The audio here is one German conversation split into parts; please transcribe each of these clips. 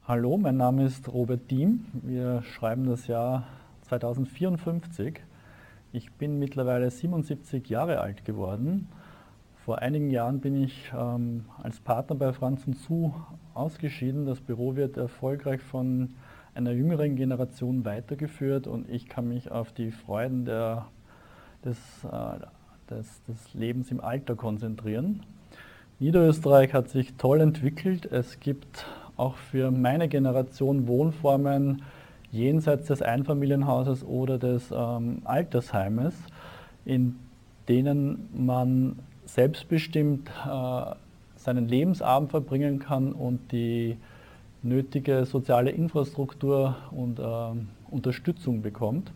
Hallo, mein Name ist Robert Diem. Wir schreiben das Jahr 2054. Ich bin mittlerweile 77 Jahre alt geworden. Vor einigen Jahren bin ich als Partner bei Franz und Su ausgeschieden. Das Büro wird erfolgreich von einer jüngeren Generation weitergeführt und ich kann mich auf die Freuden des Lebens im Alter konzentrieren. Niederösterreich hat sich toll entwickelt. Es gibt auch für meine Generation Wohnformen jenseits des Einfamilienhauses oder des Altersheimes, in denen man selbstbestimmt seinen Lebensabend verbringen kann und die nötige soziale Infrastruktur und Unterstützung bekommt.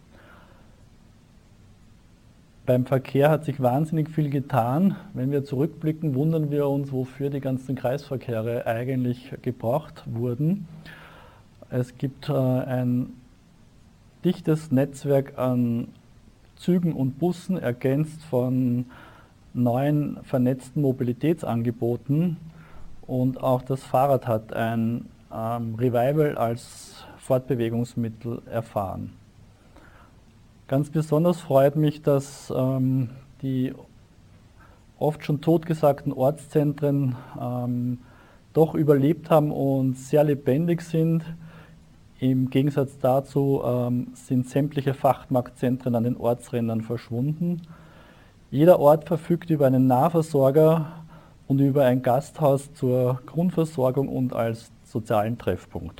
Beim Verkehr hat sich wahnsinnig viel getan. Wenn wir zurückblicken, wundern wir uns, wofür die ganzen Kreisverkehre eigentlich gebraucht wurden. Es gibt ein dichtes Netzwerk an Zügen und Bussen, ergänzt von neuen vernetzten Mobilitätsangeboten. Und auch das Fahrrad hat ein Revival als Fortbewegungsmittel erfahren. Ganz besonders freut mich, dass die oft schon totgesagten Ortszentren doch überlebt haben und sehr lebendig sind. Im Gegensatz dazu sind sämtliche Fachmarktzentren an den Ortsrändern verschwunden. Jeder Ort verfügt über einen Nahversorger und über ein Gasthaus zur Grundversorgung und als sozialen Treffpunkt.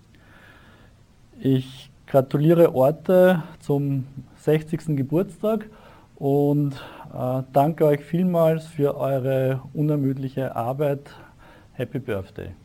Ich gratuliere Orte zum 60. Geburtstag und danke euch vielmals für eure unermüdliche Arbeit. Happy Birthday!